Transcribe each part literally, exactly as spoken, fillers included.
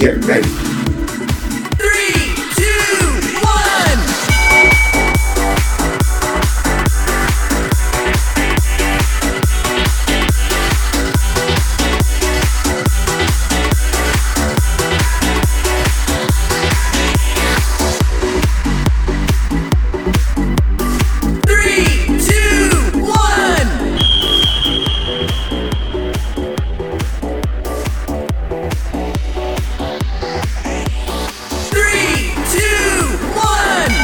Get ready. Three, two, one. Three, two, one. Three, two, one.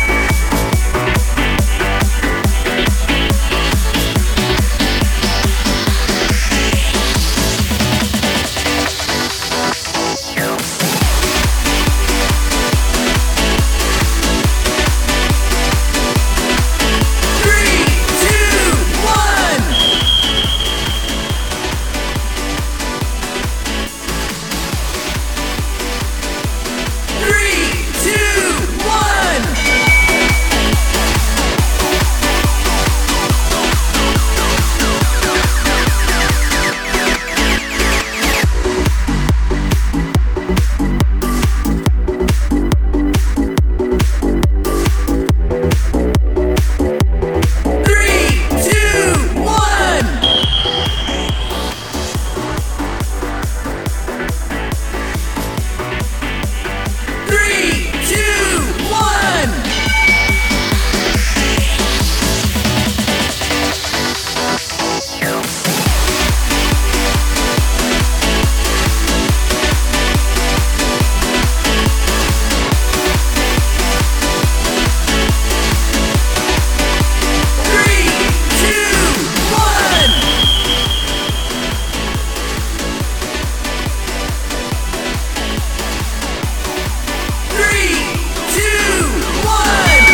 Three, two, one. Three, two, one. Three, two, one. Three, two, one. Three, two, one. Three, two, one.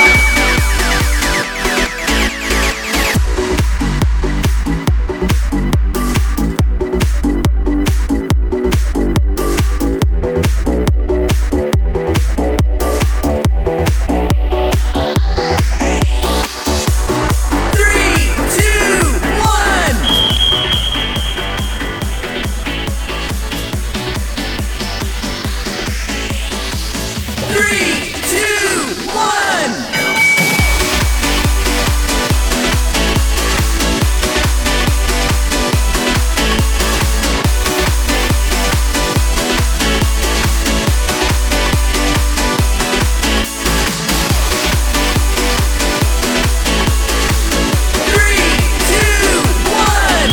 Three, two, one. Three, two, one. Three, two, one.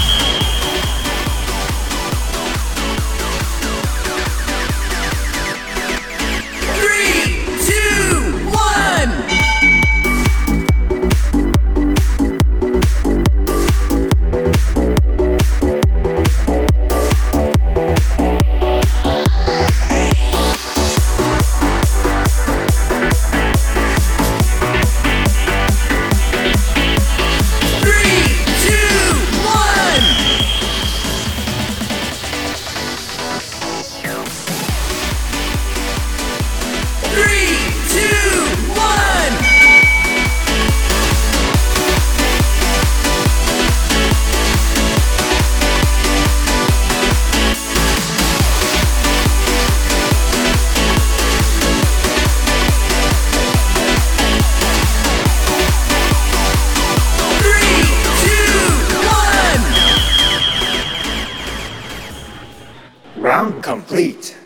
Three, two, one. Three, two, one. Three, two, one. Three, two, one. Round complete.